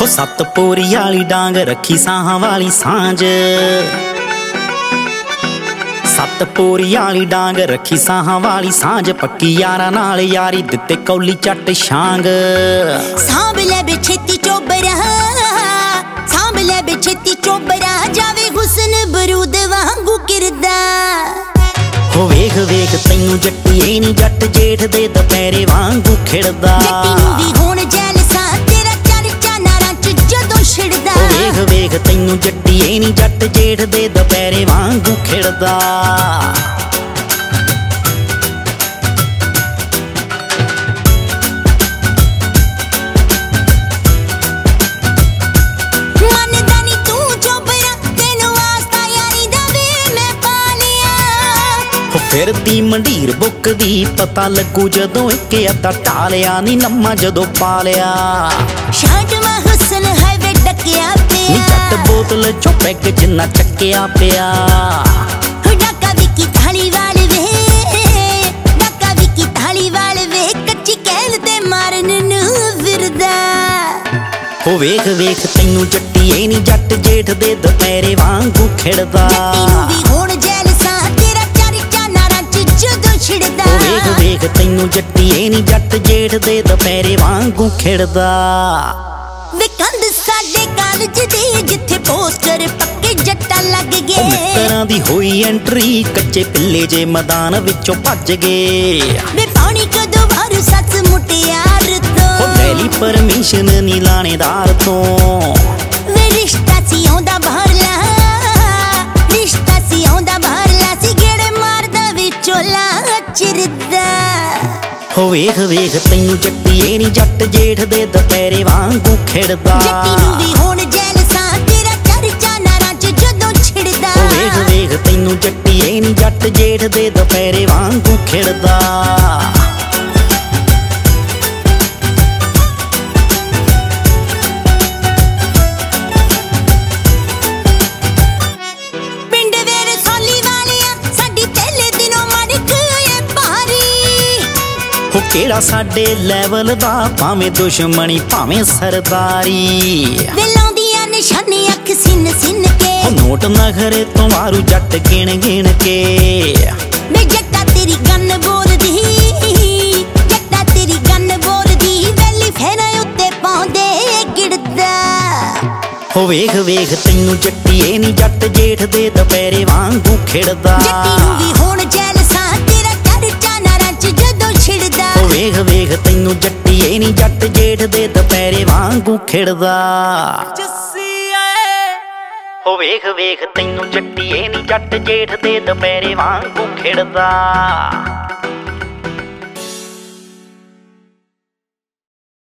हो सतपोरी वाली डांग रखी साहां वाली सांझ, सतपोरी वाली डांग रखी साहां वाली सांझ, पक्की यारां नाल यारी दिते कौली चट छांग। सांभ ले बे छेती चोबरा, सांभ ले बे छेती चोबरा, जावे हुस्न बरूद वांगू किरदा। हो वेख वेख तैनू जट्टीए नी जट जेठ दे दुपहरे वांगू खिड़दा। जट्टी नूं वी होण जैलसा तेरा चर्चा नारां च जदों छिड़दा। हो वेख वेख तैनू जट्टीए नी जट जेठ दे दुपहरे वांगू खिड़दा। फिरदी मंडीर बुकदी पता लगू जदों एक अद्धा टालिया नी लम्मा जदों पालिया। शांटवा हुस्न है वे डकिया पिया, नी जट बोतल चो पैग जिन्ना चक्किया पिया। डाका विकी धालीवाल वे, डाका विकी धालीवाल वे, कच्ची कैल ते मारन नूं फिरदा। हो वेख वेख तैनू जट्टीए नी जट जेठ दे दुपहरे वांगू खिड़दा। जट्टी नूं वी होण जैलसा तेरा चर्चा नारां च जदों छिड़दा। हो वेख वेख तैनू जट्टीए नी जट जेठ दे दुपहरे वांगू खिड़दा। वे कंध साडे कालज दी जिथे पोस्टर पक्के जट्टा लग गए। मित्तरां दी होई एंट्री कच्चे पिल्ले जे मैदान विचों भज गए। वे पानी कदों वारू सस मुटियार तो, हो डेली परमिशन नी लाणेदार तो। वे रिश्ता सी आउंदा बाहरला, रिश्ता सी आउंदा बाहरला, सी गेड़े मारदा विचोला चिरदा। हो वेख वेख तैनू जट्टीए नी जट जेठ दे दुपहरे वांगू खिड़दा। जट्टी नूं वी होण जैलसा तेरा चर्चा नारां च जदों छिड़दा। हो वेख वेख तैनू जट्टीए नी जट जेठ दे दुपहरे वांगू खिड़दा। हो केड़ा साडे लैवल दा भावें दुश्मनी भावें सरदारी। वे लाउंदियां निशाने अख सिन सिन के, हो नोट नखरे तो मारू जट गिण गिण के। वे जट्टा तेरी गन बोलदी, जट्टा तेरी गन बोलदी, वैली फेरा उत्ते पाउंदे गिड़दा। हो वेख वेख तैनू जट्टीए नी जट जेठ दे दुपहरे वांगू खिड़दा। जट्टी नूं वी होण जैलसा तेरा चर्चा नारां च जदों छिड़दा। हो वेख वेख तैनू जट्टीए नी जट जेठ दे दुपहरे वांगू खिड़दा। हो वेख वेख तैनू जट्टीए नी जट जेठ दे दुपहरे वांगू खिड़दा।